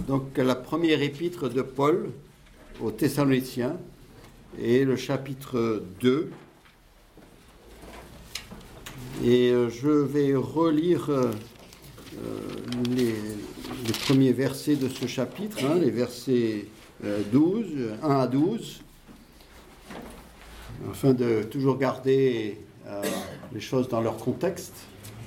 Donc la première épître de Paul aux Thessaloniciens et le chapitre 2. Et je vais relire les premiers versets de ce chapitre, les versets 1 à 12, afin de toujours garder les choses dans leur contexte.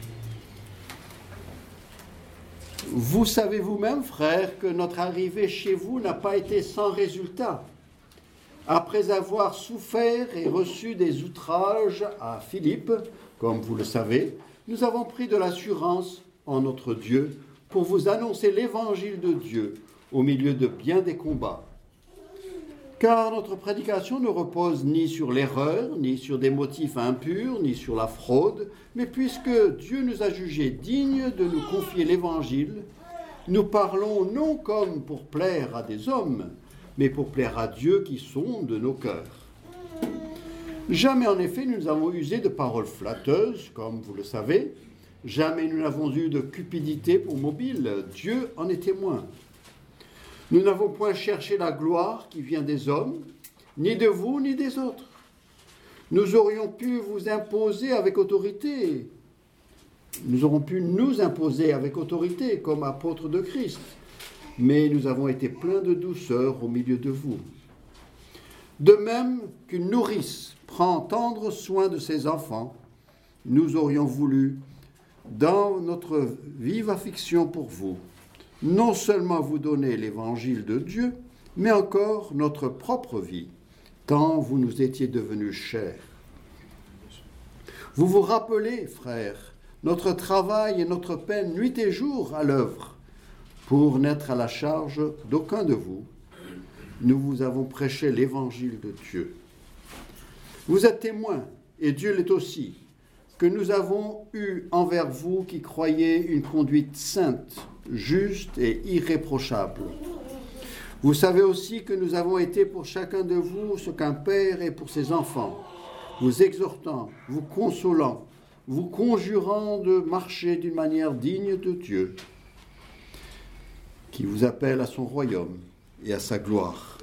Vous savez vous-même, frères, que notre arrivée chez vous n'a pas été sans résultat. Après avoir souffert et reçu des outrages à Philippe, comme vous le savez, nous avons pris de l'assurance en notre Dieu pour vous annoncer l'évangile de Dieu au milieu de bien des combats. Car notre prédication ne repose ni sur l'erreur, ni sur des motifs impurs, ni sur la fraude, mais puisque Dieu nous a jugés dignes de nous confier l'évangile, nous parlons non comme pour plaire à des hommes, mais pour plaire à Dieu qui sonde nos cœurs. Jamais en effet nous n'avons usé de paroles flatteuses, comme vous le savez. Jamais nous n'avons eu de cupidité pour mobile. Dieu en est témoin. Nous n'avons point cherché la gloire qui vient des hommes, ni de vous, ni des autres. Nous aurions pu vous imposer avec autorité. Nous aurions pu nous imposer avec autorité comme apôtres de Christ. Mais nous avons été pleins de douceur au milieu de vous. De même qu'une nourrice prend tendre soin de ses enfants, nous aurions voulu, dans notre vive affection pour vous, non seulement vous donner l'évangile de Dieu, mais encore notre propre vie, tant vous nous étiez devenus chers. Vous vous rappelez, frères, notre travail et notre peine nuit et jour à l'œuvre, pour n'être à la charge d'aucun de vous. Nous vous avons prêché l'évangile de Dieu. Vous êtes témoins, et Dieu l'est aussi, que nous avons eu envers vous qui croyez une conduite sainte, juste et irréprochable. Vous savez aussi que nous avons été pour chacun de vous ce qu'un père est pour ses enfants, vous exhortant, vous consolant, vous conjurant de marcher d'une manière digne de Dieu, qui vous appelle à son royaume et à sa gloire.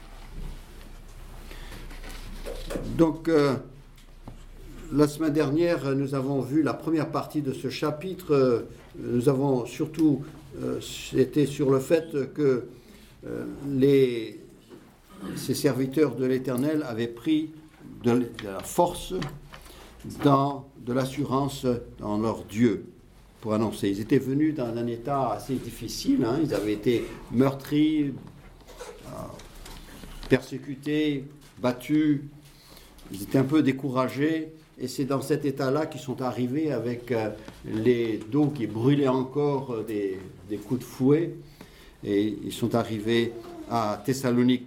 Donc, la semaine dernière, nous avons vu la première partie de ce chapitre. Nous avons surtout été sur le fait que ces serviteurs de l'Éternel avaient pris de la force, de l'assurance dans leur Dieu pour annoncer. Ils étaient venus dans un état assez difficile. Ils avaient été meurtris, persécutés, battus. Ils étaient un peu découragés. Et c'est dans cet état-là qu'ils sont arrivés avec les dos qui brûlaient encore des coups de fouet. Et ils sont arrivés à Thessalonique.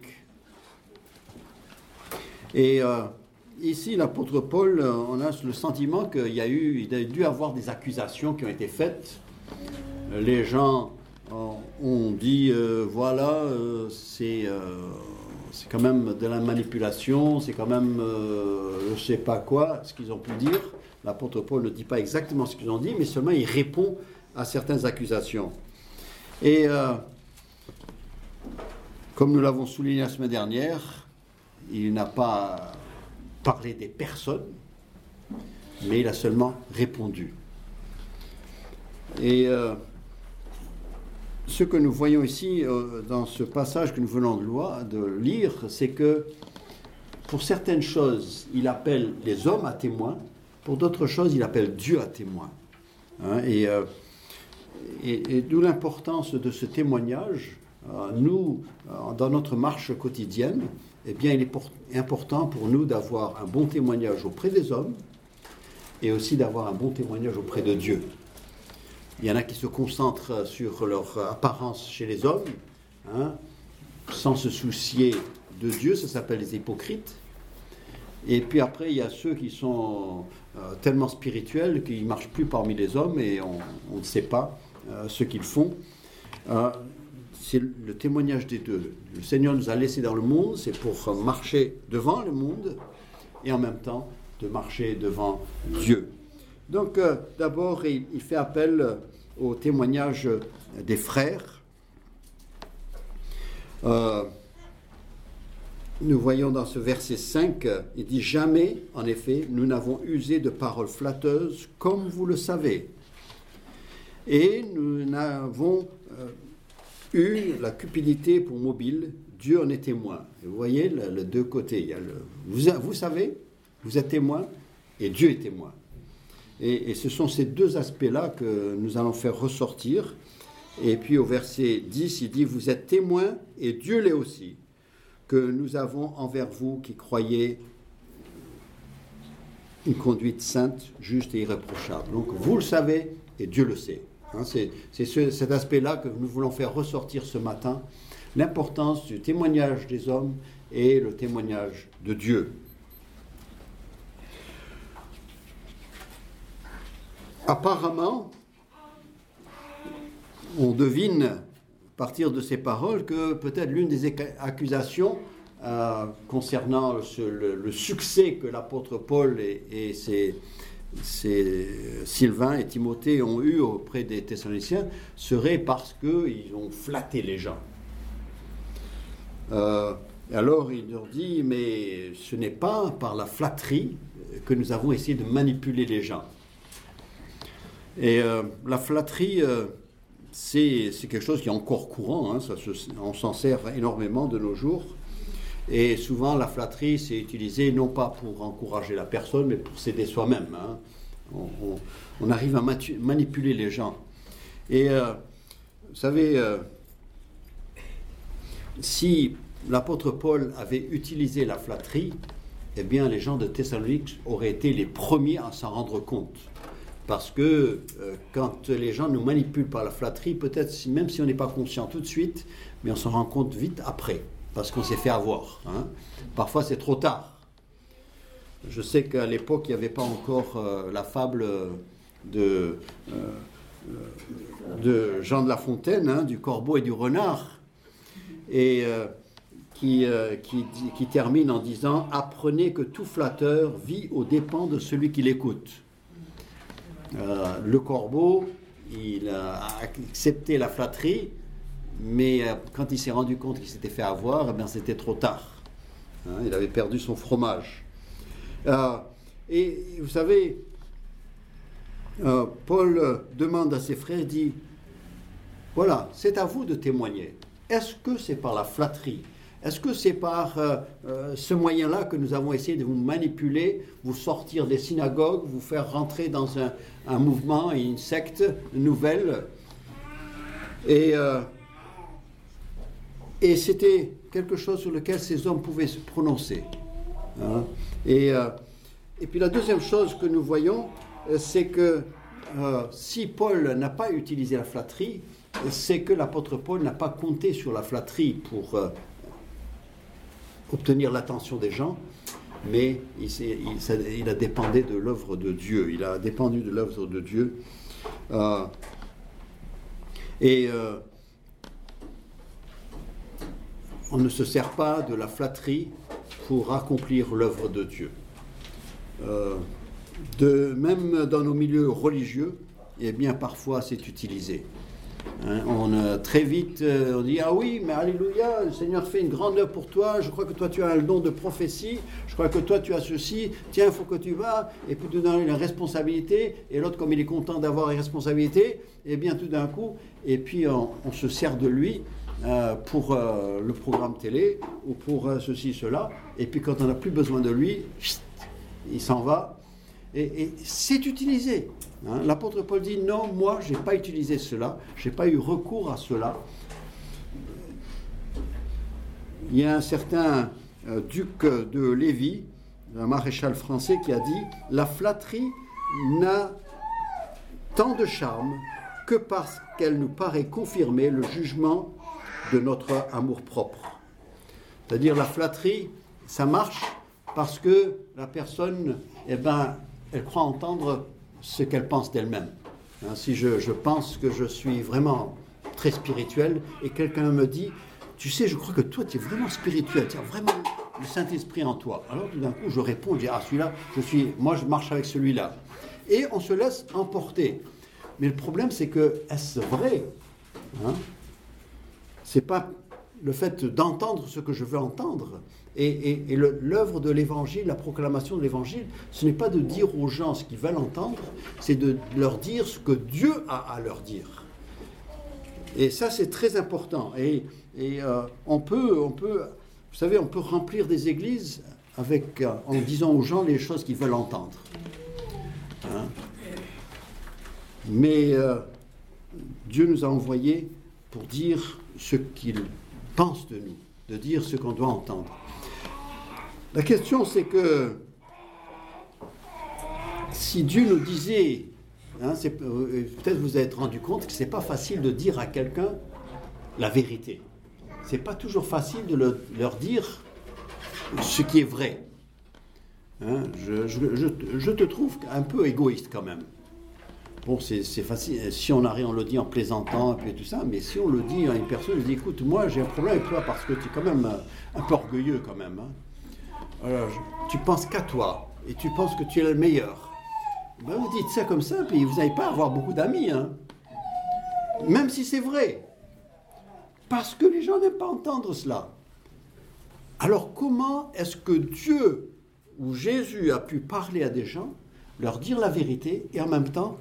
Et ici, l'apôtre Paul, on a le sentiment qu'il a dû avoir des accusations qui ont été faites. Les gens ont dit, c'est quand même de la manipulation, c'est quand même je ne sais pas quoi, ce qu'ils ont pu dire. L'apôtre Paul ne dit pas exactement ce qu'ils ont dit, mais seulement il répond à certaines accusations. Et comme nous l'avons souligné la semaine dernière, il n'a pas parlé des personnes, mais il a seulement répondu. Et ce que nous voyons ici dans ce passage que nous venons de lire, c'est que pour certaines choses, il appelle les hommes à témoins, pour d'autres choses, il appelle Dieu à témoin. Et d'où l'importance de ce témoignage. Nous, dans notre marche quotidienne, eh bien, il est important pour nous d'avoir un bon témoignage auprès des hommes et aussi d'avoir un bon témoignage auprès de Dieu. Il y en a qui se concentrent sur leur apparence chez les hommes, sans se soucier de Dieu, ça s'appelle les hypocrites. Et puis après, il y a ceux qui sont tellement spirituels qu'ils ne marchent plus parmi les hommes et on ne sait pas ce qu'ils font. C'est le témoignage des deux. Le Seigneur nous a laissés dans le monde, c'est pour marcher devant le monde et en même temps de marcher devant Dieu. Donc, d'abord, il fait appel au témoignage des frères. Nous voyons dans ce verset 5, il dit « Jamais, en effet, nous n'avons usé de paroles flatteuses, comme vous le savez. Et nous n'avons eu la cupidité pour mobile, Dieu en est témoin. » Et vous voyez le deux côtés. Il y a vous savez, vous êtes témoin, et Dieu est témoin. Et ce sont ces deux aspects-là que nous allons faire ressortir. Et puis au verset 10, il dit « Vous êtes témoin, et Dieu l'est aussi, que nous avons envers vous qui croyez une conduite sainte, juste et irréprochable. » Donc vous le savez, et Dieu le sait. C'est cet aspect-là que nous voulons faire ressortir ce matin, l'importance du témoignage des hommes et le témoignage de Dieu. Apparemment, on devine, à partir de ces paroles, que peut-être l'une des accusations concernant le succès que l'apôtre Paul et Sylvain et Timothée ont eu auprès des Thessaloniciens serait parce qu'ils ont flatté les gens. Alors il leur dit, mais ce n'est pas par la flatterie que nous avons essayé de manipuler les gens. Et la flatterie, c'est quelque chose qui est encore courant, on s'en sert énormément de nos jours. Et souvent, la flatterie, c'est utilisé non pas pour encourager la personne, mais pour s'aider soi-même. On arrive à manipuler les gens. Et vous savez, si l'apôtre Paul avait utilisé la flatterie, eh bien, les gens de Thessalonique auraient été les premiers à s'en rendre compte. Parce que quand les gens nous manipulent par la flatterie, peut-être même si on n'est pas conscient tout de suite, mais on s'en rend compte vite après, parce qu'on s'est fait avoir. Parfois c'est trop tard. Je sais qu'à l'époque, il n'y avait pas encore la fable de Jean de La Fontaine, du corbeau et du renard, et qui termine en disant « Apprenez que tout flatteur vit aux dépens de celui qui l'écoute ». Le corbeau, il a accepté la flatterie, mais quand il s'est rendu compte qu'il s'était fait avoir, c'était trop tard. Il avait perdu son fromage. Et vous savez, Paul demande à ses frères, il dit, voilà, c'est à vous de témoigner. Est-ce que c'est par la flatterie ? Est-ce que c'est par ce moyen-là que nous avons essayé de vous manipuler, vous sortir des synagogues, vous faire rentrer dans un mouvement et une secte nouvelle ? Et c'était quelque chose sur lequel ces hommes pouvaient se prononcer. Et puis la deuxième chose que nous voyons, c'est que si Paul n'a pas utilisé la flatterie, c'est que l'apôtre Paul n'a pas compté sur la flatterie pour obtenir l'attention des gens, mais il a dépendu de l'œuvre de Dieu. Il a dépendu de l'œuvre de Dieu. On ne se sert pas de la flatterie pour accomplir l'œuvre de Dieu. Même dans nos milieux religieux, eh bien parfois c'est utilisé. Très vite, on dit « Ah oui, mais alléluia, le Seigneur fait une grande œuvre pour toi, je crois que toi tu as le don de prophétie, je crois que toi tu as ceci, tiens, il faut que tu vas, et puis tout d'un coup il a une responsabilité, et l'autre comme il est content d'avoir une responsabilité, et bien tout d'un coup, et puis on se sert de lui pour le programme télé, ou pour ceci, cela, et puis quand on n'a plus besoin de lui, il s'en va, et c'est utilisé. L'apôtre Paul dit non, moi je n'ai pas utilisé cela, je n'ai pas eu recours à cela. Il y a un certain duc de Lévis, un maréchal français, qui a dit la flatterie n'a tant de charme que parce qu'elle nous paraît confirmer le jugement de notre amour-propre. C'est-à-dire la flatterie, ça marche parce que la personne, elle croit entendre ce qu'elle pense d'elle-même. Si je pense que je suis vraiment très spirituel et quelqu'un me dit, tu sais, je crois que toi, tu es vraiment spirituel, tu as vraiment le Saint-Esprit en toi. Alors tout d'un coup, je réponds, je dis, ah celui-là, moi je marche avec celui-là. Et on se laisse emporter. Mais le problème, c'est que, est-ce vrai ? C'est pas le fait d'entendre ce que je veux entendre. Et l'œuvre de l'évangile, la proclamation de l'évangile, ce n'est pas de dire aux gens ce qu'ils veulent entendre, c'est de leur dire ce que Dieu a à leur dire. Et ça, c'est très important. Et on peut, vous savez, on peut remplir des églises en disant aux gens les choses qu'ils veulent entendre. Hein? Mais Dieu nous a envoyés pour dire ce qu'il pense de nous, de dire ce qu'on doit entendre. La question, c'est que si Dieu nous disait, peut-être vous avez rendu compte que ce n'est pas facile de dire à quelqu'un la vérité. Ce n'est pas toujours facile de leur dire ce qui est vrai. Hein, je te trouve un peu égoïste quand même. Bon, c'est facile, si on le dit en plaisantant et puis tout ça, mais si on le dit à une personne, je dis, écoute, moi j'ai un problème avec toi parce que tu es quand même un peu orgueilleux quand même. Hein. Alors, tu penses qu'à toi et tu penses que tu es le meilleur. Ben, vous dites ça comme ça, puis vous n'allez pas avoir beaucoup d'amis. Hein. Même si c'est vrai. Parce que les gens n'aiment pas entendre cela. Alors comment est-ce que Dieu ou Jésus a pu parler à des gens, leur dire la vérité et en même temps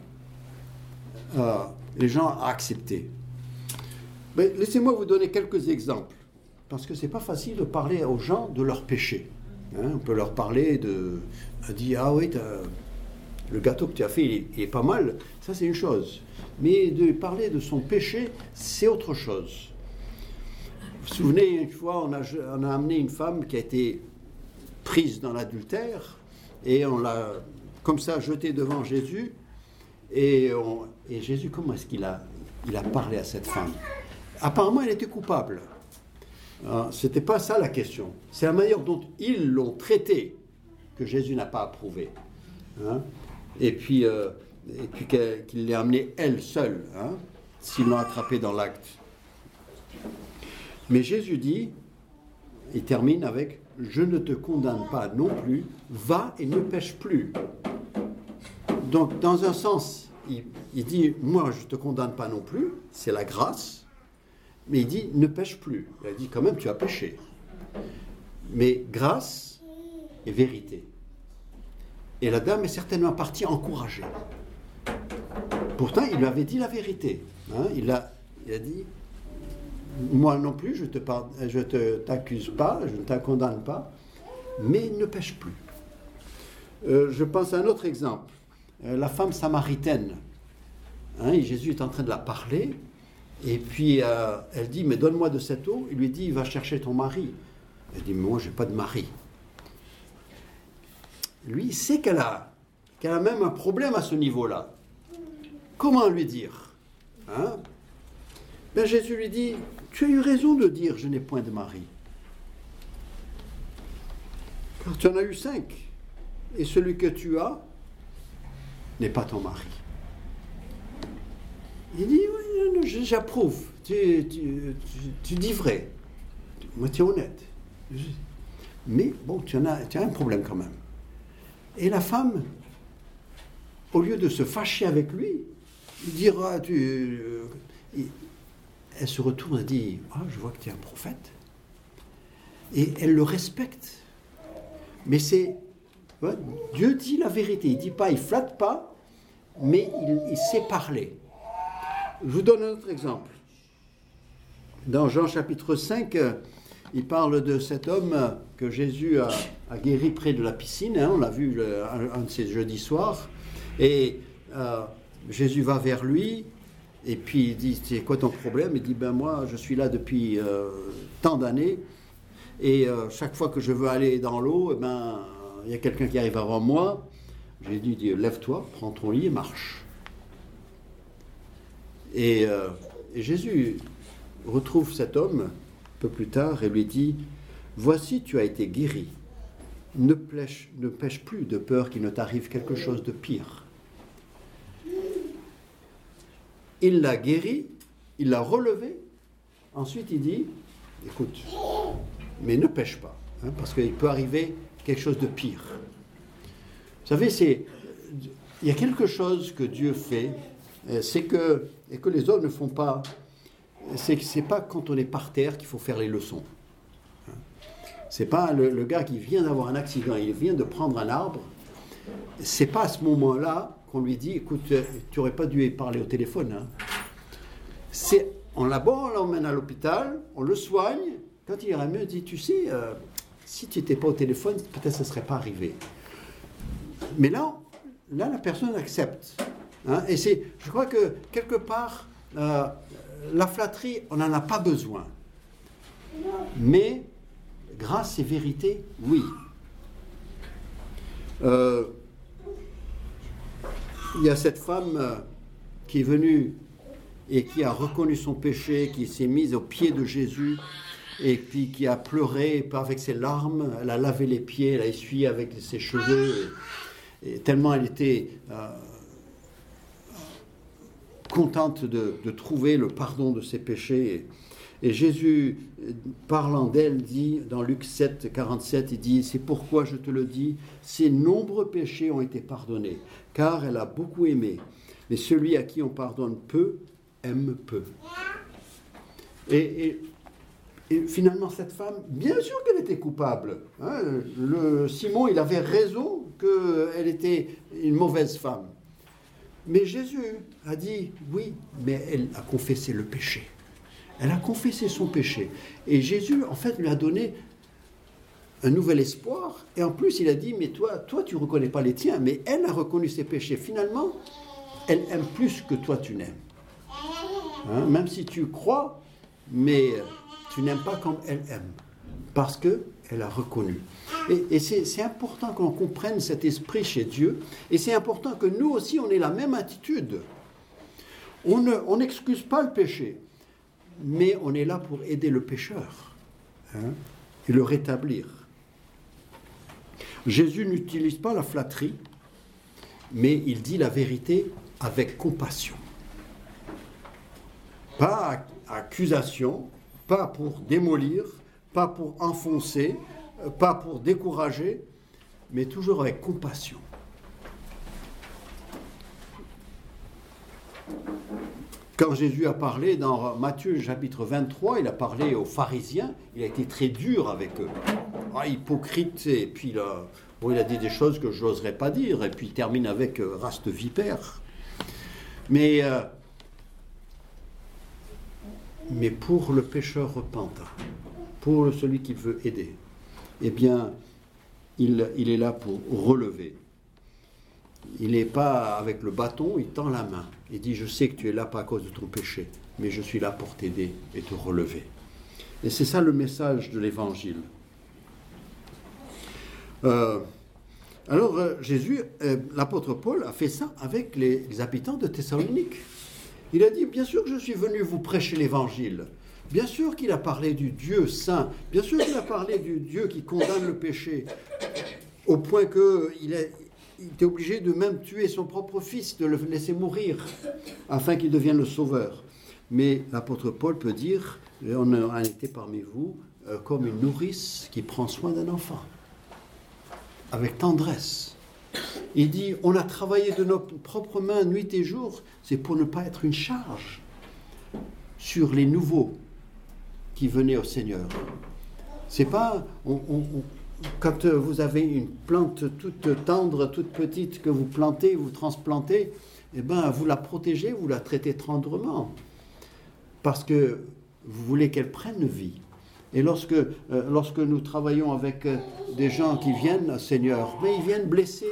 les gens accepter? Mais laissez-moi vous donner quelques exemples, parce que ce n'est pas facile de parler aux gens de leurs péchés. Hein, on peut leur parler dire ah oui, le gâteau que tu as fait, il est pas mal, ça c'est une chose. Mais de parler de son péché, c'est autre chose. Vous vous souvenez, une fois, on a amené une femme qui a été prise dans l'adultère, et on l'a comme ça jetée devant Jésus, et Jésus, comment est-ce qu'il a parlé à cette femme? Apparemment, elle était coupable. C'était pas ça la question. C'est la manière dont ils l'ont traitée que Jésus n'a pas approuvé. Hein? Et puis qu'il l'ait amenée elle seule, hein, s'ils l'ont attrapée dans l'acte. Mais Jésus dit, il termine avec « Je ne te condamne pas non plus, va et ne pêche plus ». Donc, dans un sens, il dit « Moi, je ne te condamne pas non plus », c'est la grâce, mais il dit « Ne pêche plus ». Il dit « Quand même, tu as péché ». Mais grâce et vérité. Et la dame est certainement partie encouragée. Pourtant, il lui avait dit la vérité. Hein, il a dit, moi non plus, je te t'accuse pas, je ne te condamne pas, mais ne pêche plus. Je pense à un autre exemple. La femme samaritaine. Hein, et Jésus est en train de la parler, et puis elle dit, mais donne-moi de cette eau. Il lui dit, va chercher ton mari. Elle dit, mais moi, je n'ai pas de mari. Lui, il sait qu'elle a même un problème à ce niveau-là. Comment lui dire? Hein? Ben, Jésus lui dit, tu as eu raison de dire, je n'ai point de mari. Car tu en as eu 5. Et celui que tu as n'est pas ton mari. Il dit, oui, j'approuve. Tu dis vrai. Moi, tu es honnête. Mais bon, tu as un problème quand même. Et la femme, au lieu de se fâcher avec lui, il dira, elle se retourne et dit, je vois que tu es un prophète. Et elle le respecte. Mais Dieu dit la vérité. Il ne dit pas, il ne flatte pas, mais il sait parler. Je vous donne un autre exemple. Dans Jean chapitre 5, il parle de cet homme que Jésus a guéri près de la piscine. Hein, on l'a vu un de ces jeudis soirs. Et Jésus va vers lui. Et puis il dit, c'est quoi ton problème? Il dit, ben moi, je suis là depuis tant d'années. Et chaque fois que je veux aller dans l'eau, eh ben, il y a quelqu'un qui arrive avant moi. Jésus dit, lève-toi, prends ton lit et marche. Et Jésus retrouve cet homme un peu plus tard et lui dit, voici, tu as été guéri. Ne pêche plus de peur qu'il ne t'arrive quelque chose de pire. Il l'a guéri, il l'a relevé. Ensuite, il dit, écoute, mais ne pêche pas, hein, parce qu'il peut arriver quelque chose de pire. Vous savez, il y a quelque chose que Dieu fait, c'est que les hommes ne font pas. c'est que c'est pas quand on est par terre qu'il faut faire les leçons. C'est pas le gars qui vient d'avoir un accident, il vient de prendre un arbre. C'est pas à ce moment-là qu'on lui dit, écoute, tu n'aurais pas dû parler au téléphone. Hein. On l'emmène à l'hôpital, on le soigne. Quand il ira mieux, il dit, tu sais, si tu n'étais pas au téléphone, peut-être ça ne serait pas arrivé. Mais là, la personne accepte. Hein, et je crois que quelque part, la flatterie, on n'en a pas besoin. Mais grâce et vérité, oui. Il y a cette femme qui est venue et qui a reconnu son péché, qui s'est mise aux pieds de Jésus et puis qui a pleuré avec ses larmes. Elle a lavé les pieds, elle a essuyé avec ses cheveux et tellement elle était contente de trouver le pardon de ses péchés. Et Jésus, parlant d'elle, dit dans Luc 7, 47, il dit « C'est pourquoi je te le dis, ses nombreux péchés ont été pardonnés, car elle a beaucoup aimé. Mais celui à qui on pardonne peu, aime peu. » Et finalement, cette femme, bien sûr qu'elle était coupable. Hein, Simon, il avait raison qu'elle était une mauvaise femme. Mais Jésus a dit « Oui, mais elle a confessé le péché. » Elle a confessé son péché. Et Jésus, en fait, lui a donné un nouvel espoir. Et en plus, il a dit, mais toi, tu ne reconnais pas les tiens. Mais elle a reconnu ses péchés. Finalement, elle aime plus que toi, tu n'aimes. Hein? Même si tu crois, mais tu n'aimes pas comme elle aime. Parce qu'elle a reconnu. Et c'est important qu'on comprenne cet esprit chez Dieu. Et c'est important que nous aussi, on ait la même attitude. On n'excuse pas le péché. Mais on est là pour aider le pécheur et le rétablir. Jésus n'utilise pas la flatterie, mais il dit la vérité avec compassion. Pas accusation, pas pour démolir, pas pour enfoncer, pas pour décourager, mais toujours avec compassion. Quand Jésus a parlé dans Matthieu chapitre 23, il a parlé aux pharisiens, il a été très dur avec eux. Hypocrite, et puis là, il a dit des choses que je n'oserais pas dire, et puis il termine avec race de vipère. Mais pour le pécheur repentant, pour celui qui veut aider, eh bien, il est là pour relever. Il n'est pas avec le bâton, il tend la main. Il dit, je sais que tu es là pas à cause de ton péché, mais je suis là pour t'aider et te relever. Et c'est ça le message de l'Évangile. Jésus, l'apôtre Paul, a fait ça avec les habitants de Thessalonique. Il a dit, bien sûr que je suis venu vous prêcher l'Évangile. Bien sûr qu'il a parlé du Dieu saint. Bien sûr qu'il a parlé du Dieu qui condamne le péché. Au point qu'il était obligé de même tuer son propre fils, de le laisser mourir, afin qu'il devienne le sauveur. Mais l'apôtre Paul peut dire, on a été parmi vous comme une nourrice qui prend soin d'un enfant, avec tendresse. Il dit, on a travaillé de nos propres mains nuit et jour, c'est pour ne pas être une charge sur les nouveaux qui venaient au Seigneur. C'est pas... Quand vous avez une plante toute tendre, toute petite que vous plantez, vous transplantez, eh ben, vous la protégez, vous la traitez tendrement. Parce que vous voulez qu'elle prenne vie. Et lorsque nous travaillons avec des gens qui viennent, Seigneur, mais ils viennent blessés,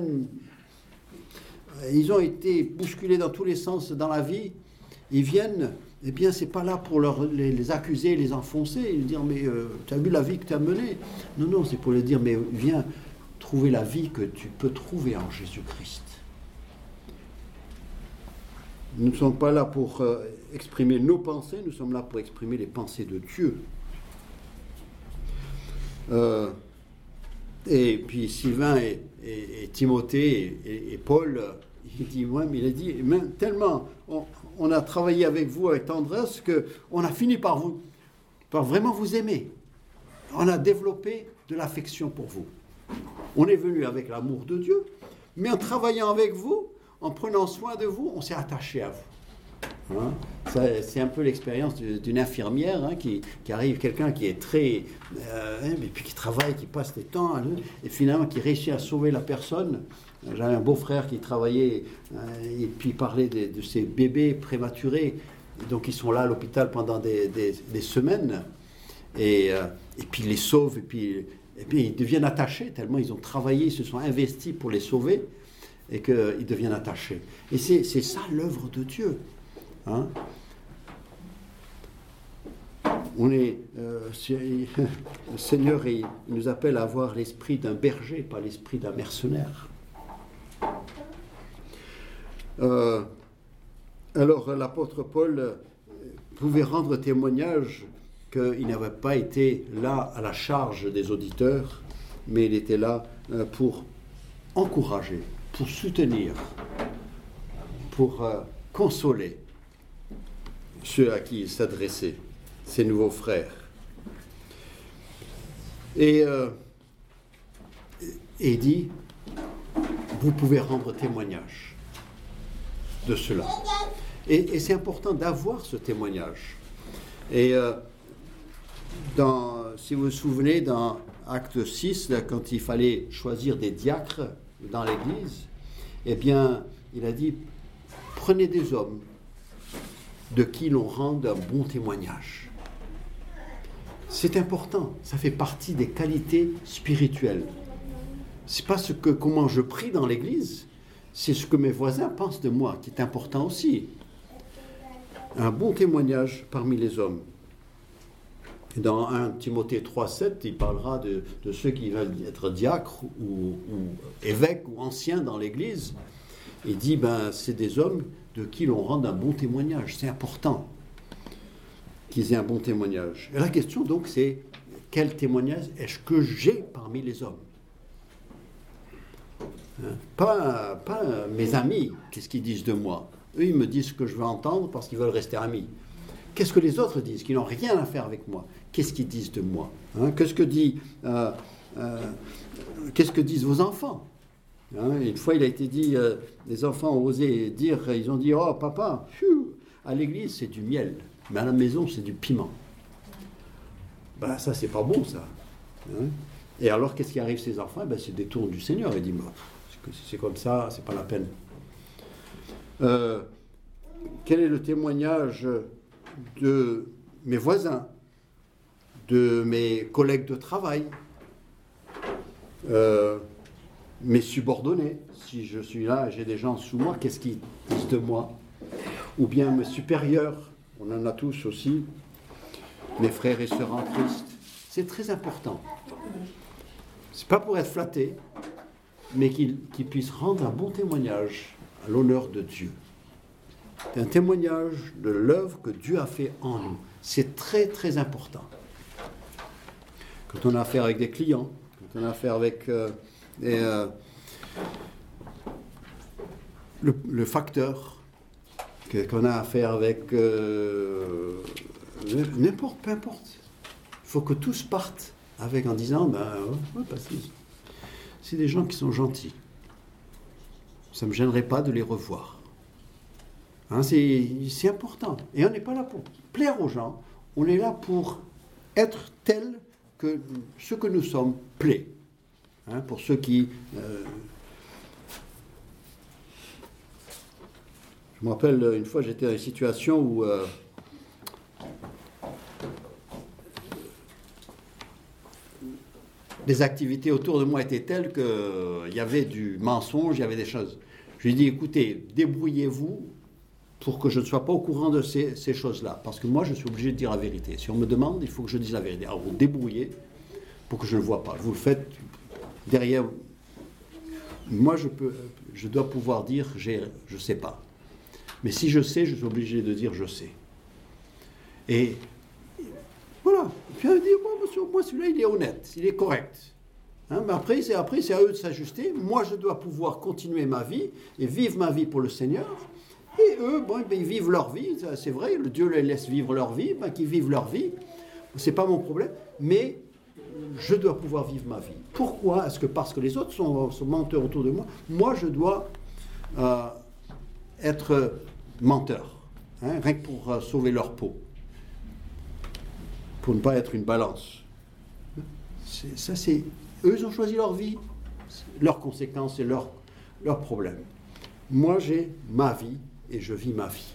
ils ont été bousculés dans tous les sens dans la vie, ils viennent... Eh bien, c'est pas là pour les accuser, les enfoncer, et dire, mais tu as vu la vie que tu as menée. Non, c'est pour leur dire, mais viens trouver la vie que tu peux trouver en Jésus-Christ. Nous ne sommes pas là pour exprimer nos pensées, nous sommes là pour exprimer les pensées de Dieu. Et puis Sylvain et Timothée et Paul, il dit, ouais, mais il a dit, tellement... On a travaillé avec vous avec tendresse qu'on a fini par vraiment vous aimer. On a développé de l'affection pour vous. On est venu avec l'amour de Dieu, mais en travaillant avec vous, en prenant soin de vous, on s'est attaché à vous. Hein. C'est un peu l'expérience d'une infirmière qui arrive, quelqu'un qui est très... et puis qui travaille, qui passe des temps, et finalement qui réussit à sauver la personne. J'avais un beau-frère qui travaillait, et puis il parlait de ces bébés prématurés. Donc ils sont là à l'hôpital pendant des semaines, et puis ils les sauvent, et puis ils deviennent attachés, tellement ils ont travaillé, ils se sont investis pour les sauver, et qu'ils deviennent attachés. Et c'est ça l'œuvre de Dieu. Hein? Le Seigneur il nous appelle à avoir l'esprit d'un berger, pas l'esprit d'un mercenaire. Alors l'apôtre Paul pouvait rendre témoignage qu'il n'avait pas été là à la charge des auditeurs, mais il était là pour encourager, pour soutenir, pour consoler ceux à qui il s'adressait, ses nouveaux frères. Et dit, vous pouvez rendre témoignage de cela. Et c'est important d'avoir ce témoignage. Et si vous vous souvenez, dans Acte 6, là, quand il fallait choisir des diacres dans l'Église, eh bien, il a dit, prenez des hommes de qui l'on rende un bon témoignage. C'est important, ça fait partie des qualités spirituelles. C'est pas comment je prie dans l'Église, c'est ce que mes voisins pensent de moi qui est important aussi. Un bon témoignage parmi les hommes. Dans 1 Timothée 3,7, il parlera de ceux qui veulent être diacres ou évêques ou anciens dans l'Église. Il dit, c'est des hommes de qui l'on rend un bon témoignage. C'est important qu'ils aient un bon témoignage. Et la question donc, c'est quel témoignage est-ce que j'ai parmi les hommes? Pas mes amis, qu'est-ce qu'ils disent de moi? Eux, ils me disent ce que je veux entendre parce qu'ils veulent rester amis. Qu'est-ce que les autres disent, qui n'ont rien à faire avec moi? Qu'est-ce qu'ils disent de moi? Qu'est-ce que disent vos enfants? Une fois, il a été dit, les enfants ont osé dire, ils ont dit, oh papa, à l'église c'est du miel, mais à la maison c'est du piment. Ça c'est pas bon ça. Et alors qu'est-ce qui arrive ces enfants? C'est des tours du Seigneur. Il dit, c'est comme ça, c'est pas la peine. Quel est le témoignage de mes voisins, de mes collègues de travail, mes subordonnés? Si je suis là, j'ai des gens sous moi, qu'est-ce qu'ils disent de moi? Ou bien mes supérieurs, on en a tous aussi, mes frères et sœurs en Christ. C'est très important. C'est pas pour être flatté, mais qu'ils puissent rendre un bon témoignage à l'honneur de Dieu. C'est un témoignage de l'œuvre que Dieu a fait en nous. C'est très très important. Quand on a affaire avec des clients, quand on a affaire avec le facteur, qu'on a affaire avec peu importe. Il faut que tous partent avec en disant, c'est des gens qui sont gentils. Ça ne me gênerait pas de les revoir. C'est important. Et on n'est pas là pour plaire aux gens, on est là pour être tel que ce que nous sommes plaît. Pour ceux qui... Je me rappelle, une fois, j'étais dans une situation où les activités autour de moi étaient telles qu'il y avait du mensonge, il y avait des choses. Je lui ai dit, écoutez, débrouillez-vous pour que je ne sois pas au courant de ces choses-là. Parce que moi, je suis obligé de dire la vérité. Si on me demande, il faut que je dise la vérité. Alors, vous débrouillez pour que je ne le vois pas. Vous le faites derrière. Moi, je dois pouvoir dire, je ne sais pas. Mais si je sais, je suis obligé de dire je sais. Et voilà. Et puis on dit, moi celui-là, il est honnête, il est correct. Mais après, c'est à eux de s'ajuster. Moi, je dois pouvoir continuer ma vie et vivre ma vie pour le Seigneur. Et eux, ils vivent leur vie, c'est vrai, le Dieu les laisse vivre leur vie, qu'ils vivent leur vie. C'est pas mon problème. Mais je dois pouvoir vivre ma vie. Pourquoi? Est-ce que parce que les autres sont menteurs autour de moi, moi, je dois être menteur. rien que pour sauver leur peau, pour ne pas être une balance. Eux, ils ont choisi leur vie, leurs conséquences et leurs problèmes. Moi, j'ai ma vie et je vis ma vie.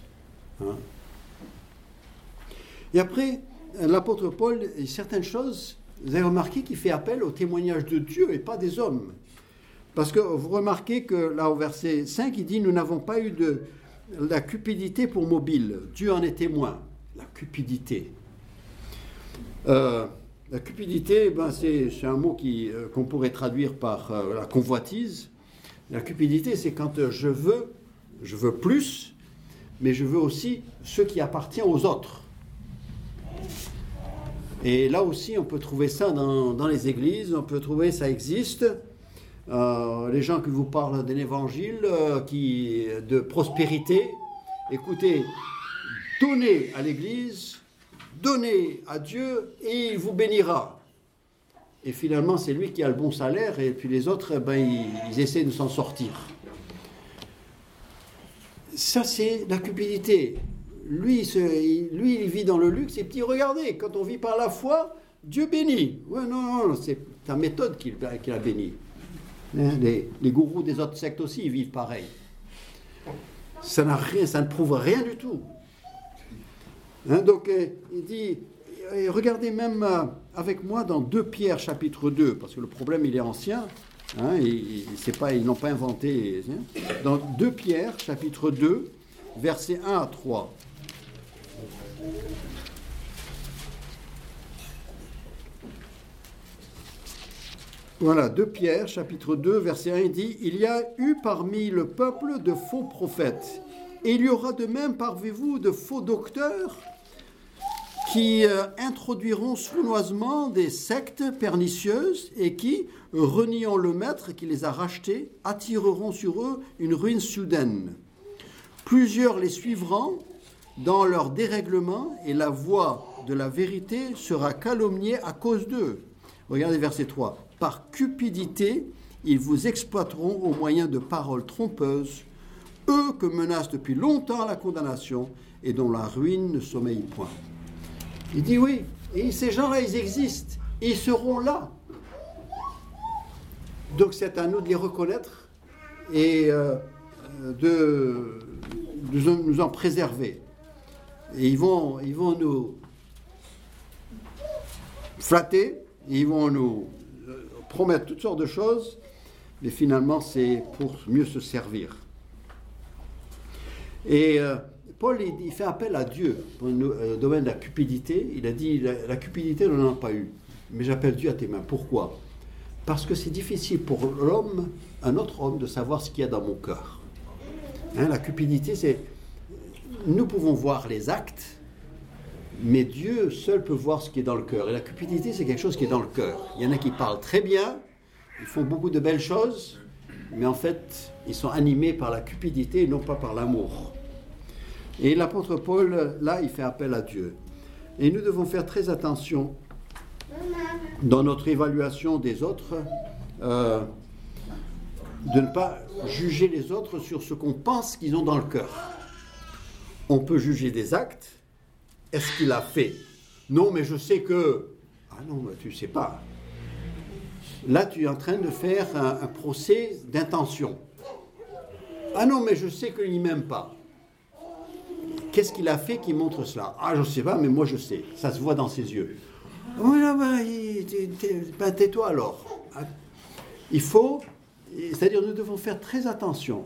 Et après, l'apôtre Paul, certaines choses, vous avez remarqué qu'il fait appel au témoignage de Dieu et pas des hommes. Parce que vous remarquez que là, au verset 5, il dit « Nous n'avons pas eu de la cupidité pour mobile. Dieu en est témoin. » La cupidité. La cupidité, c'est un mot qu'on pourrait traduire par la convoitise. La cupidité, c'est quand je veux plus, mais je veux aussi ce qui appartient aux autres. Et là aussi, on peut trouver ça dans les églises, on peut trouver ça existe. Les gens qui vous parlent d'un évangile de prospérité, écoutez, donnez à l'église, donnez à Dieu et il vous bénira. Et finalement, c'est lui qui a le bon salaire et puis les autres, ils essaient de s'en sortir. Ça, c'est la cupidité. Lui, il vit dans le luxe et puis regardez, quand on vit par la foi, Dieu bénit. Ouais, non, c'est ta méthode qu'il a béni. Les gourous des autres sectes aussi, ils vivent pareil. Ça ne prouve rien du tout. Donc, il dit, regardez même avec moi dans 2 Pierre chapitre 2, parce que le problème, il est ancien, ils n'ont pas inventé. Dans 2 Pierre chapitre 2, versets 1 à 3. Voilà, 2 Pierre, chapitre 2, verset 1, il dit « Il y a eu parmi le peuple de faux prophètes, et il y aura de même parmi vous de faux docteurs qui introduiront sournoisement des sectes pernicieuses et qui, reniant le maître qui les a rachetés, attireront sur eux une ruine soudaine. Plusieurs les suivront dans leur dérèglement et la voie de la vérité sera calomniée à cause d'eux. » Regardez verset 3. « Par cupidité, ils vous exploiteront au moyen de paroles trompeuses, eux que menace depuis longtemps la condamnation et dont la ruine ne sommeille point. » Il dit oui, et ces gens-là, ils existent, et ils seront là. Donc c'est à nous de les reconnaître et de nous en préserver. Et ils vont nous flatter, ils vont nous promettre toutes sortes de choses, mais finalement c'est pour mieux se servir. Et Paul, il fait appel à Dieu pour le domaine de la cupidité. Il a dit, la cupidité, on n'en a pas eu. Mais j'appelle Dieu à tes mains. Pourquoi ? Parce que c'est difficile pour l'homme, un autre homme, de savoir ce qu'il y a dans mon cœur. La cupidité, c'est... Nous pouvons voir les actes, mais Dieu seul peut voir ce qui est dans le cœur. Et la cupidité, c'est quelque chose qui est dans le cœur. Il y en a qui parlent très bien, ils font beaucoup de belles choses, mais en fait, ils sont animés par la cupidité et non pas par l'amour. Et l'apôtre Paul, là, il fait appel à Dieu. Et nous devons faire très attention dans notre évaluation des autres, de ne pas juger les autres sur ce qu'on pense qu'ils ont dans le cœur. On peut juger des actes. Est-ce qu'il a fait ? Non, mais je sais que... Ah non, mais tu ne sais pas. Là, tu es en train de faire un procès d'intention. Ah non, mais je sais qu'il ne m'aime pas. Qu'est-ce qu'il a fait qui montre cela ? Ah, je ne sais pas, mais moi je sais. Ça se voit dans ses yeux. Voilà, tais-toi alors. Il faut, c'est-à-dire nous devons faire très attention.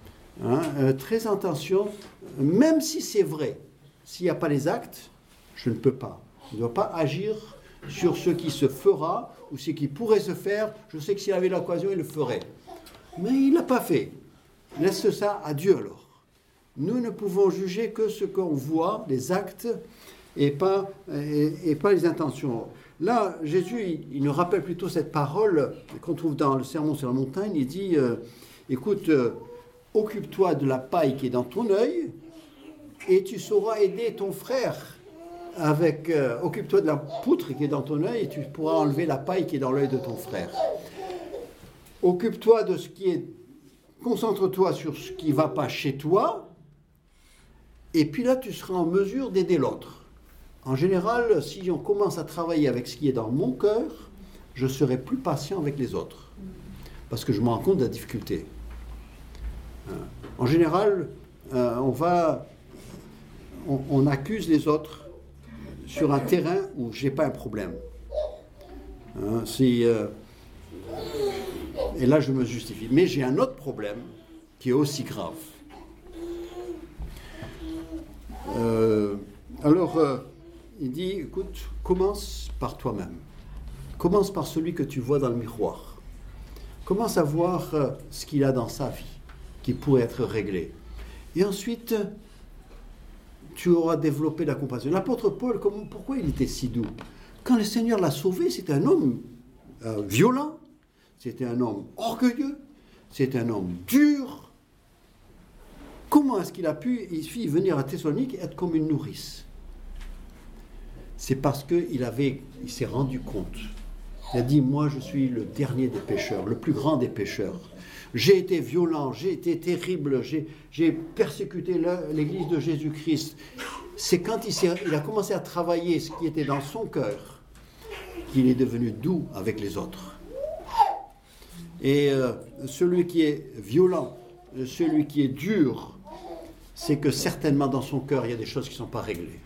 Très attention, même si c'est vrai. S'il n'y a pas les actes, je ne peux pas. Je ne dois pas agir sur ce qui se fera ou ce qui pourrait se faire. Je sais que s'il avait l'occasion, il le ferait. Mais il ne l'a pas fait. Laisse ça à Dieu alors. Nous ne pouvons juger que ce qu'on voit, les actes, et pas les intentions. Là, Jésus, il nous rappelle plutôt cette parole qu'on trouve dans le Sermon sur la montagne. Il dit, écoute, occupe-toi de la paille qui est dans ton œil, et tu sauras aider ton frère. Occupe-toi de la poutre qui est dans ton œil, et tu pourras enlever la paille qui est dans l'œil de ton frère. Occupe-toi de ce qui est... Concentre-toi sur ce qui ne va pas chez toi, Et puis là, tu seras en mesure d'aider l'autre. En général, si on commence à travailler avec ce qui est dans mon cœur, je serai plus patient avec les autres. Parce que je me rends compte de la difficulté. En général, on accuse les autres sur un terrain où je n'ai pas un problème. Et là, je me justifie. Mais j'ai un autre problème qui est aussi grave. Il dit, écoute, commence par toi-même. Commence par celui que tu vois dans le miroir. Commence à voir ce qu'il a dans sa vie, qui pourrait être réglé. Et ensuite, tu auras développé la compassion. L'apôtre Paul, pourquoi il était si doux? Quand le Seigneur l'a sauvé, c'était un homme violent, c'était un homme orgueilleux, c'était un homme dur. Comment est-ce qu'il a pu venir à Thessalonique et être comme une nourrice? C'est parce qu'il s'est rendu compte. Il a dit, moi je suis le dernier des pécheurs, le plus grand des pécheurs. J'ai été violent, j'ai été terrible, j'ai persécuté l'église de Jésus-Christ. C'est quand il a commencé à travailler ce qui était dans son cœur qu'il est devenu doux avec les autres. Et celui qui est violent, celui qui est dur, c'est que certainement dans son cœur, il y a des choses qui ne sont pas réglées.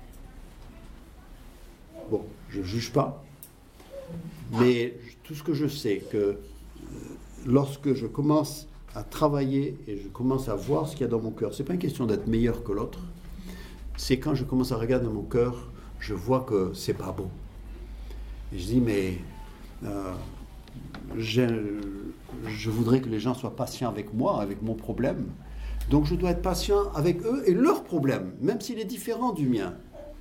Bon, je ne juge pas, mais tout ce que je sais, que lorsque je commence à travailler et je commence à voir ce qu'il y a dans mon cœur, ce n'est pas une question d'être meilleur que l'autre, c'est quand je commence à regarder mon cœur, je vois que ce n'est pas beau. Et je dis, mais je voudrais que les gens soient patients avec moi, avec mon problème. Donc je dois être patient avec eux et leur problème, même s'il est différent du mien.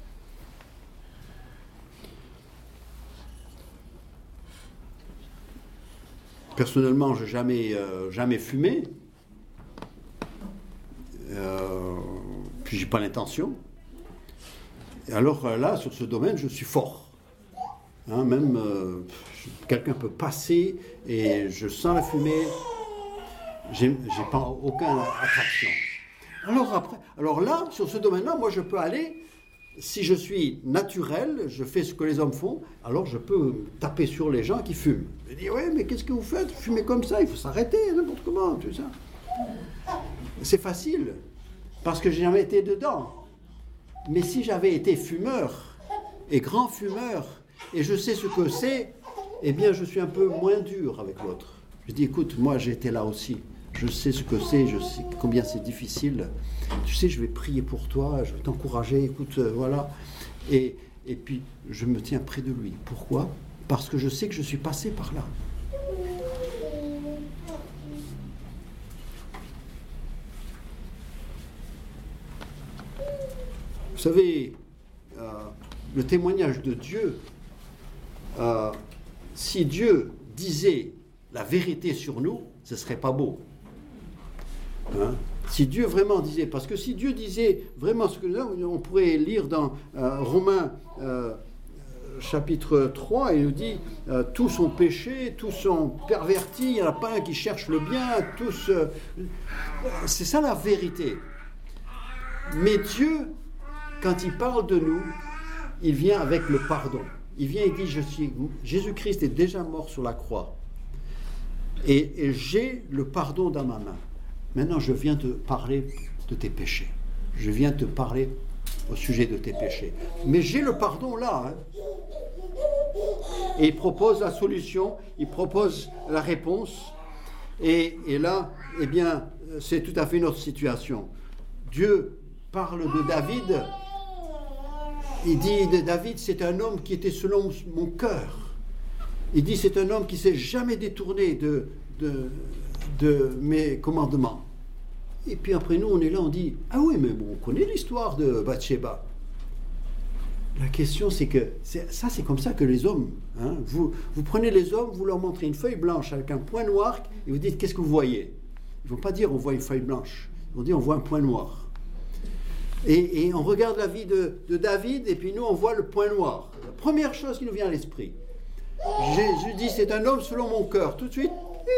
Personnellement, je n'ai jamais fumé. Puis je n'ai pas l'intention. Et alors là, sur ce domaine, je suis fort. Même quelqu'un peut passer et je sens la fumée. J'ai pas aucune attraction. Alors là, sur ce domaine-là, moi je peux aller, si je suis naturel, je fais ce que les hommes font, alors je peux taper sur les gens qui fument. Je dis, oui, mais qu'est-ce que vous faites? Vous fumez comme ça, il faut s'arrêter, n'importe comment, tout ça. C'est facile, parce que j'ai jamais été dedans. Mais si j'avais été fumeur, et grand fumeur, et je sais ce que c'est, eh bien je suis un peu moins dur avec l'autre. Je dis, écoute, moi j'ai été là aussi. Je sais ce que c'est, je sais combien c'est difficile. Tu sais, je vais prier pour toi, je vais t'encourager, écoute, voilà. Et puis, je me tiens près de lui. Pourquoi? Parce que je sais que je suis passé par là. Vous savez, le témoignage de Dieu, si Dieu disait la vérité sur nous, ce ne serait pas beau. Si Dieu vraiment disait, parce que si Dieu disait vraiment ce que nous avons, on pourrait lire dans Romains chapitre 3, il nous dit tous sont péchés, tous sont pervertis, il n'y en a pas un qui cherche le bien, tous... c'est ça la vérité. Mais Dieu, quand il parle de nous, il vient avec le pardon. Il vient et dit, Jésus-Christ est déjà mort sur la croix. Et j'ai le pardon dans ma main. Maintenant, je viens te parler de tes péchés. Je viens te parler au sujet de tes péchés. Mais j'ai le pardon là. Et il propose la solution, il propose la réponse. Et là, eh bien, c'est tout à fait une autre situation. Dieu parle de David. Il dit de David, c'est un homme qui était selon mon cœur. Il dit, c'est un homme qui ne s'est jamais détourné de mes commandements. Et puis après nous, on est là, on dit, ah oui, mais bon, on connaît l'histoire de Bathsheba. La question, c'est que, c'est comme ça que les hommes, vous prenez les hommes, vous leur montrez une feuille blanche avec un point noir, et vous dites, qu'est-ce que vous voyez? Ils ne vont pas dire, on voit une feuille blanche. Ils vont dire, on voit un point noir. Et on regarde la vie de David, et puis nous, on voit le point noir. La première chose qui nous vient à l'esprit. Jésus dit, c'est un homme selon mon cœur. Tout de suite,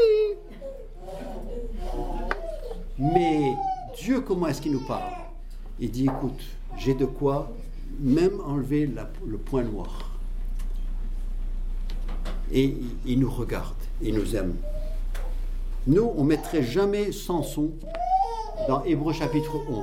mais Dieu, comment est-ce qu'il nous parle? il dit, écoute, j'ai de quoi même enlever le point noir. Et il nous regarde, il nous aime. Nous, on ne mettrait jamais Samson dans Hébreux chapitre 11.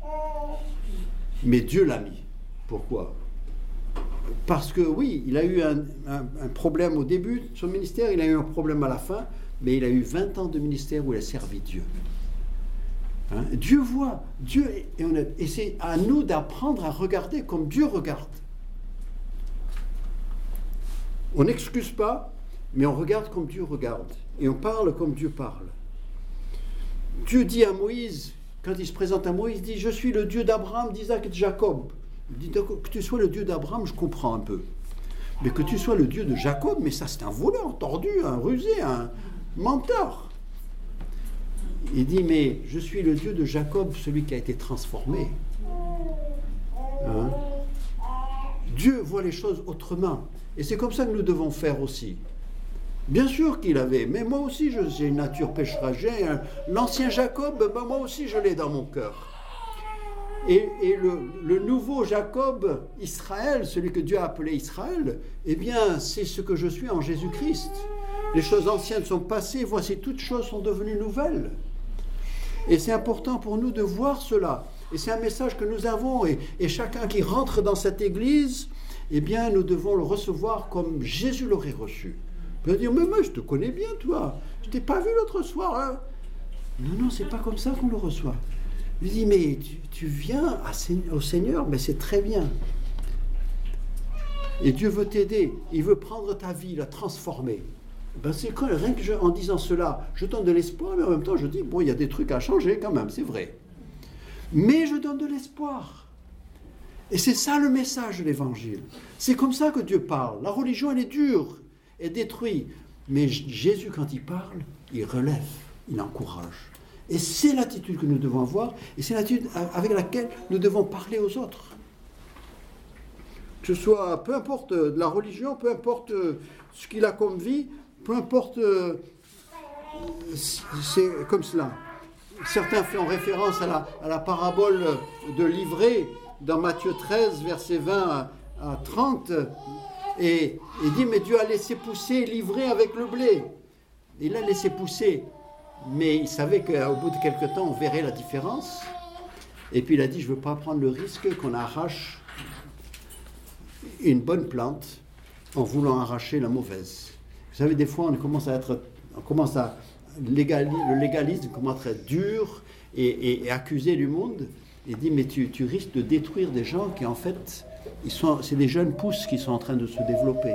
Mais Dieu l'a mis. Pourquoi? Parce que oui, il a eu un problème au début de son ministère, il a eu un problème à la fin, mais il a eu 20 ans de ministère où il a servi Dieu. Hein? Dieu voit, Dieu est honnête. Et c'est à nous d'apprendre à regarder comme Dieu regarde. On n'excuse pas, mais on regarde comme Dieu regarde. Et on parle comme Dieu parle. Dieu dit à Moïse, quand il se présente à Moïse, il dit « Je suis le Dieu d'Abraham, d'Isaac et de Jacob ». Il dit « Que tu sois le Dieu d'Abraham, je comprends un peu. Mais que tu sois le Dieu de Jacob, mais ça c'est un voleur, tordu, un rusé, un menteur. » Il dit « Mais je suis le Dieu de Jacob, celui qui a été transformé. » Hein? Dieu voit les choses autrement. Et c'est comme ça que nous devons faire aussi. Bien sûr qu'il avait, mais moi aussi j'ai une nature pécheresse. L'ancien Jacob, moi aussi je l'ai dans mon cœur. Et le nouveau Jacob, Israël, celui que Dieu a appelé Israël, eh bien c'est ce que je suis en Jésus-Christ. Les choses anciennes sont passées, voici toutes choses sont devenues nouvelles. Et c'est important pour nous de voir cela. Et c'est un message que nous avons. Et chacun qui rentre dans cette église, eh bien nous devons le recevoir comme Jésus l'aurait reçu. Il va dire, mais moi je te connais bien toi, je t'ai pas vu l'autre soir. Hein? Non, c'est pas comme ça qu'on le reçoit. Il dit, mais tu viens au Seigneur, mais c'est très bien. Et Dieu veut t'aider, il veut prendre ta vie, la transformer. Ben c'est quand, rien que en disant cela, je donne de l'espoir, mais en même temps je dis, bon, il y a des trucs à changer quand même, c'est vrai. Mais je donne de l'espoir. Et c'est ça le message de l'Évangile. C'est comme ça que Dieu parle. La religion, elle est dure, elle détruit. Mais Jésus, quand il parle, il relève, il encourage. Et c'est l'attitude que nous devons avoir, et c'est l'attitude avec laquelle nous devons parler aux autres. Que ce soit, peu importe de la religion, peu importe ce qu'il a comme vie, peu importe, c'est comme cela. Certains font référence à la parabole de l'ivraie dans Matthieu 13, versets 20 à 30, et il dit, mais Dieu a laissé pousser l'ivraie avec le blé. Il l'a laissé pousser, mais il savait qu'au bout de quelque temps, on verrait la différence. Et puis il a dit, je ne veux pas prendre le risque qu'on arrache une bonne plante en voulant arracher la mauvaise. Vous savez, des fois, le légalisme commence à être dur et accuser du monde. Il dit, mais tu risques de détruire des gens qui, en fait, c'est des jeunes pousses qui sont en train de se développer.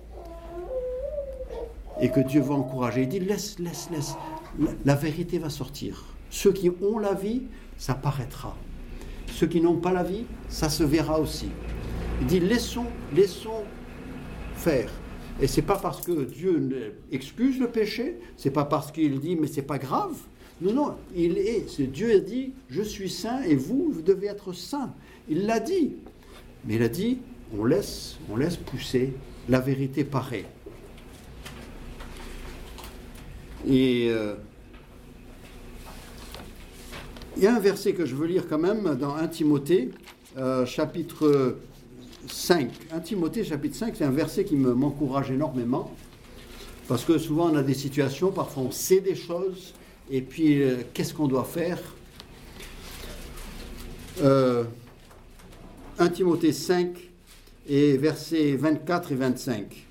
Et que Dieu va encourager. Il dit, laisse. La vérité va sortir. Ceux qui ont la vie, ça paraîtra. Ceux qui n'ont pas la vie, ça se verra aussi. Il dit, laissons faire. Et c'est pas parce que Dieu excuse le péché, c'est pas parce qu'il dit, mais c'est pas grave. Non, Dieu a dit, je suis saint et vous devez être saints. Il l'a dit. Mais il a dit, on laisse pousser, la vérité paraît. Et il y a un verset que je veux lire quand même dans 1 Timothée, chapitre 5. 1 Timothée, chapitre 5, c'est un verset qui m'encourage énormément. Parce que souvent on a des situations, parfois on sait des choses, et puis qu'est-ce qu'on doit faire? 1 Timothée 5, et versets 24 et 25.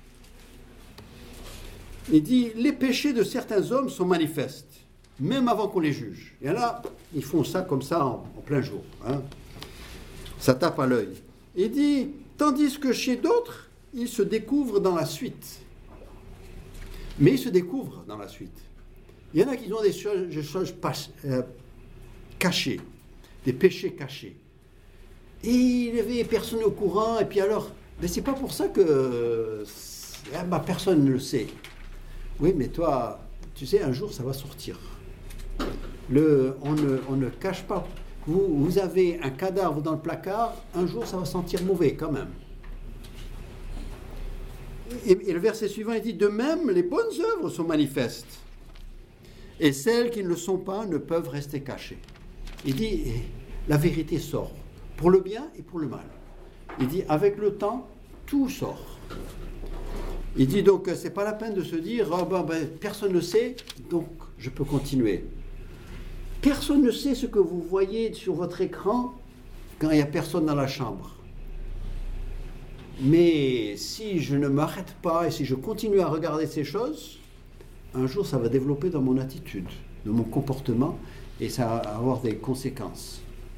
Il dit, les péchés de certains hommes sont manifestes, même avant qu'on les juge. Et là, ils font ça comme ça en plein jour. Hein. Ça tape à l'œil. Il dit, tandis que chez d'autres, ils se découvrent dans la suite. Mais ils se découvrent dans la suite. Il y en a qui ont des choses cachées, des péchés cachés. Et il n'y avait personne au courant, et puis alors, mais c'est pas pour ça que personne ne le sait. Oui, mais toi, tu sais, un jour, ça va sortir. On ne cache pas. Vous avez un cadavre dans le placard, un jour, ça va sentir mauvais quand même. Et le verset suivant, il dit, de même, les bonnes œuvres sont manifestes. Et celles qui ne le sont pas ne peuvent rester cachées. Il dit, la vérité sort, pour le bien et pour le mal. Il dit, avec le temps, tout sort. Il dit donc, c'est pas la peine de se dire, personne ne sait, donc je peux continuer. Personne ne sait ce que vous voyez sur votre écran quand il n'y a personne dans la chambre. Mais si je ne m'arrête pas et si je continue à regarder ces choses, un jour ça va développer dans mon attitude, dans mon comportement, et ça va avoir des conséquences.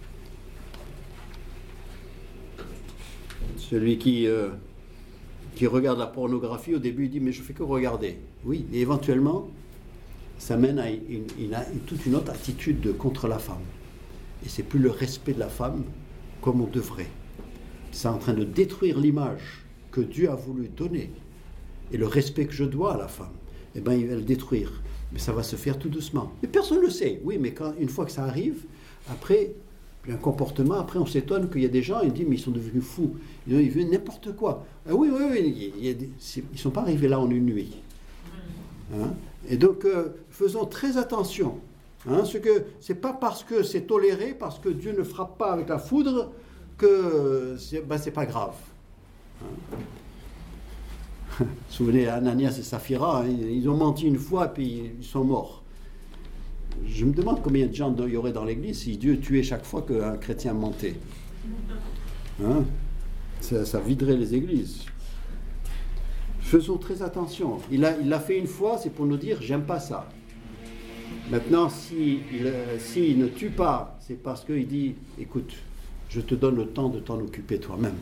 Celui qui regarde la pornographie, au début il dit, mais je fais que regarder. Oui, et éventuellement, ça mène à toute une autre attitude contre la femme. Et c'est plus le respect de la femme comme on devrait. C'est en train de détruire l'image que Dieu a voulu donner. Et le respect que je dois à la femme, il va le détruire. Mais ça va se faire tout doucement. Mais personne ne le sait. Oui, mais une fois que ça arrive, après, il y a un comportement, après on s'étonne qu'il y a des gens, ils disent, mais ils sont devenus fous. Ils veulent n'importe quoi. Ah oui, ils ne sont pas arrivés là en une nuit. Hein? Et donc, faisons très attention. Hein, c'est pas parce que c'est toléré, parce que Dieu ne frappe pas avec la foudre, que c'est pas grave. Hein? Vous vous souvenez, Ananias et Saphira, ils ont menti une fois, puis ils sont morts. Je me demande combien de gens il y aurait dans l'église si Dieu tuait chaque fois qu'un chrétien mentait. Hein? Ça viderait les églises. Faisons très attention. Il l'a fait une fois, c'est pour nous dire, j'aime pas ça. Maintenant, s'il ne tue pas, c'est parce qu'il dit, écoute, je te donne le temps de t'en occuper toi-même.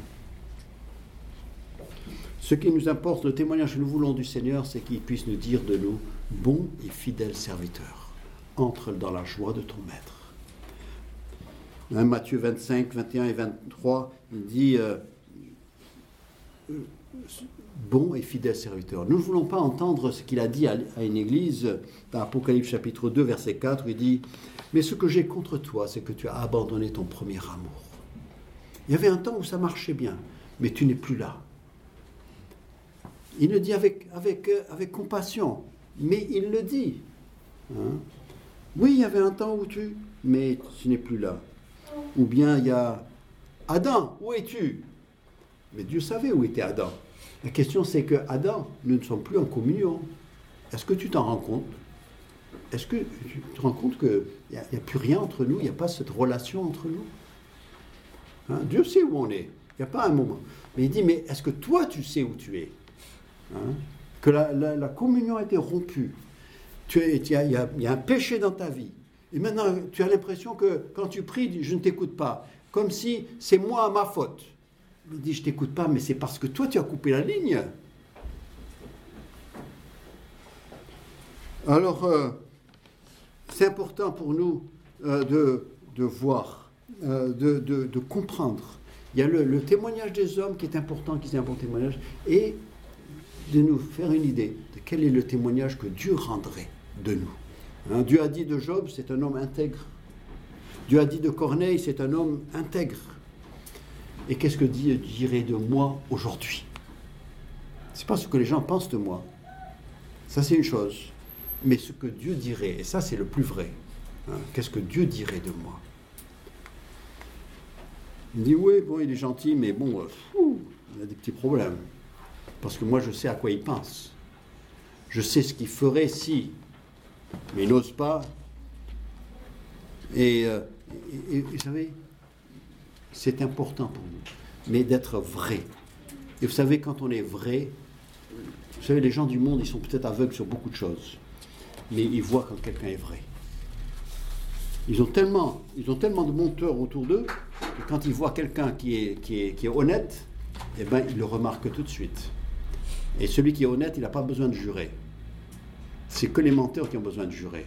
Ce qui nous importe, le témoignage que nous voulons du Seigneur, c'est qu'il puisse nous dire de nous, bon et fidèle serviteur, entre dans la joie de ton maître. Hein, Matthieu 25, 21 et 23, il dit, bon et fidèle serviteur. Nous ne voulons pas entendre ce qu'il a dit à une église, dans Apocalypse chapitre 2, verset 4, où il dit, mais ce que j'ai contre toi, c'est que tu as abandonné ton premier amour. Il y avait un temps où ça marchait bien, mais tu n'es plus là. Il le dit avec compassion, mais il le dit. Hein? Oui, il y avait un temps où mais tu n'es plus là. Ou bien il y a Adam, où es-tu? Mais Dieu savait où était Adam. La question c'est que Adam, nous ne sommes plus en communion. Est-ce que tu t'en rends compte? Est-ce que tu te rends compte qu'il n'y a plus rien entre nous? Il n'y a pas cette relation entre nous? Hein? Dieu sait où on est. Il n'y a pas un moment. Mais il dit, mais est-ce que toi tu sais où tu es? Hein? Que la communion a été rompue. Il y a un péché dans ta vie. Et maintenant, tu as l'impression que quand tu pries, je ne t'écoute pas. Comme si c'est moi ma faute. Il dit, je ne t'écoute pas, mais c'est parce que toi, tu as coupé la ligne. Alors, c'est important pour nous de voir, de comprendre. Il y a le témoignage des hommes qui est important, qui est un bon témoignage, et de nous faire une idée de quel est le témoignage que Dieu rendrait de nous. Hein, Dieu a dit de Job, c'est un homme intègre. Dieu a dit de Corneille, c'est un homme intègre. Et qu'est-ce que Dieu dirait de moi aujourd'hui? Ce n'est pas ce que les gens pensent de moi. Ça, c'est une chose. Mais ce que Dieu dirait, et ça, c'est le plus vrai. Hein, qu'est-ce que Dieu dirait de moi? Il dit, oui, bon, il est gentil, mais bon, il a des petits problèmes. Parce que moi, je sais à quoi il pense. Je sais ce qu'il ferait si. Mais il n'ose pas. Et vous savez, c'est important pour nous. Mais d'être vrai. Et vous savez, quand on est vrai, vous savez, les gens du monde, ils sont peut-être aveugles sur beaucoup de choses. Mais ils voient quand quelqu'un est vrai. Ils ont tellement de menteurs autour d'eux que quand ils voient quelqu'un qui est honnête, eh ben, ils le remarquent tout de suite. Et celui qui est honnête, il n'a pas besoin de jurer. C'est que les menteurs qui ont besoin de jurer.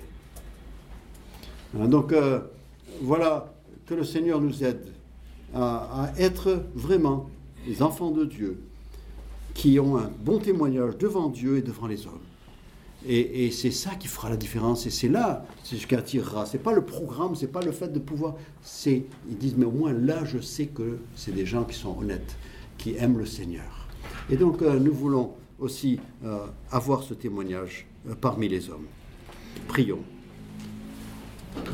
Donc, voilà, que le Seigneur nous aide à être vraiment les enfants de Dieu qui ont un bon témoignage devant Dieu et devant les hommes. Et c'est ça qui fera la différence. Et c'est ce qui attirera. C'est pas le programme, c'est pas le fait de pouvoir. Ils disent, mais au moins là, je sais que c'est des gens qui sont honnêtes, qui aiment le Seigneur. Et donc, nous voulons aussi avoir ce témoignage parmi les hommes. Prions.